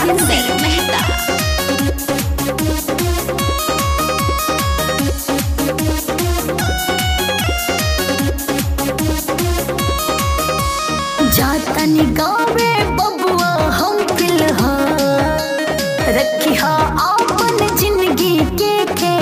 सिकंदर मेहता। जाता निगावे बबुआ हम फिलहाल रखी हा आपन जिंदगी के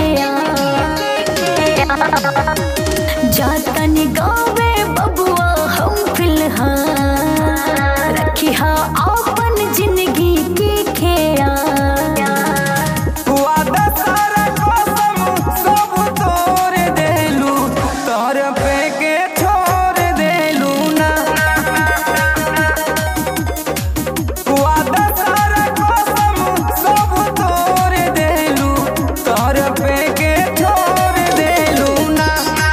ख्याल। जाता निगावे बबुआ हम फिलहाल रखी हा आपन जिंदगी के ख्याल। वादा सारा कसम सब तोड़ देलू तोर पे के छोड़ देलू ना। वादा सारा कसम सब तोड़ देलू तोर पे के छोड़ देलू ना।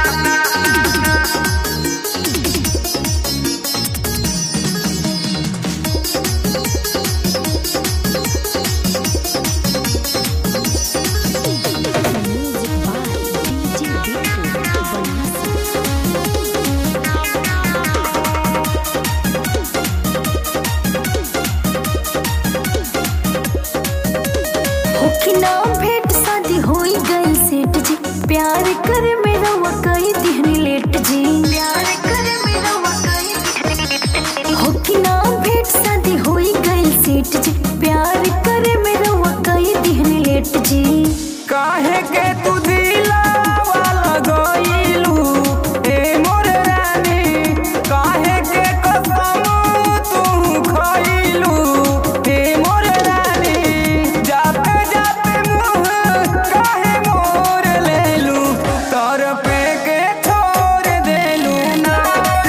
ना भेंट शादी होई गई सेठ जी प्यार करे मेरा वकाई दिहनी लेट जी। प्यार करे मेरा वकाई हो कि ना भेंट शादी होई गई सेठ जी प्यार करे मेरा वकाई दिहनी लेट जी। काहे के तू दिलावा लगइलू ए मोर रानी काहे के कसम तू खइलू ए मोर रानी। जाते जाते मुँह काहे मोर लेलू तोर पे के छोड़ देलू ना।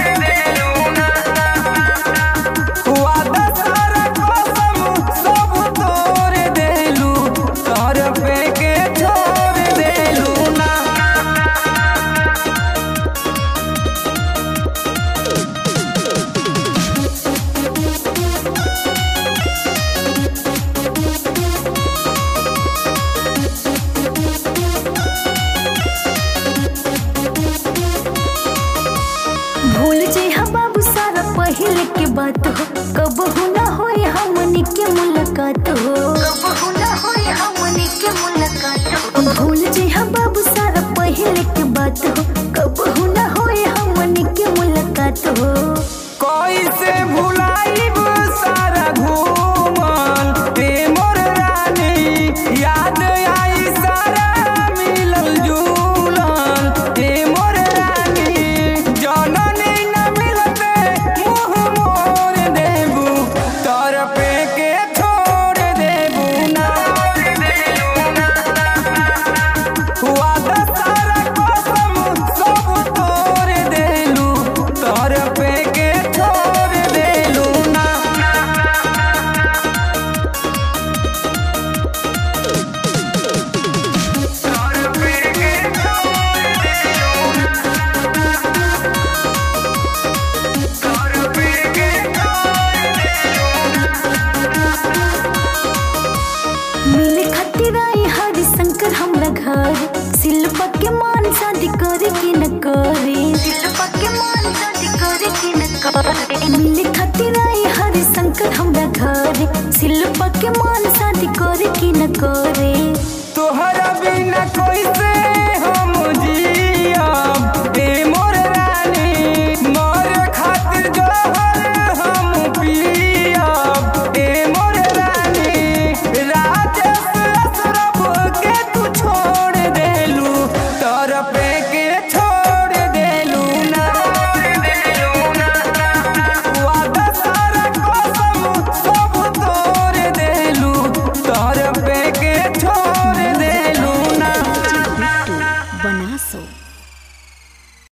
वादा सारा कसम सब तोड़ देलू तोर पे के छोड़ देलू ना। भूल जे हा बाबू सारा पहले के बात हो कब ना होई हमनी के मुलाकात हो। कब ना होई हमनी के मुलाकात हो। भूल जे हा बाबू सारा पहले के बात हो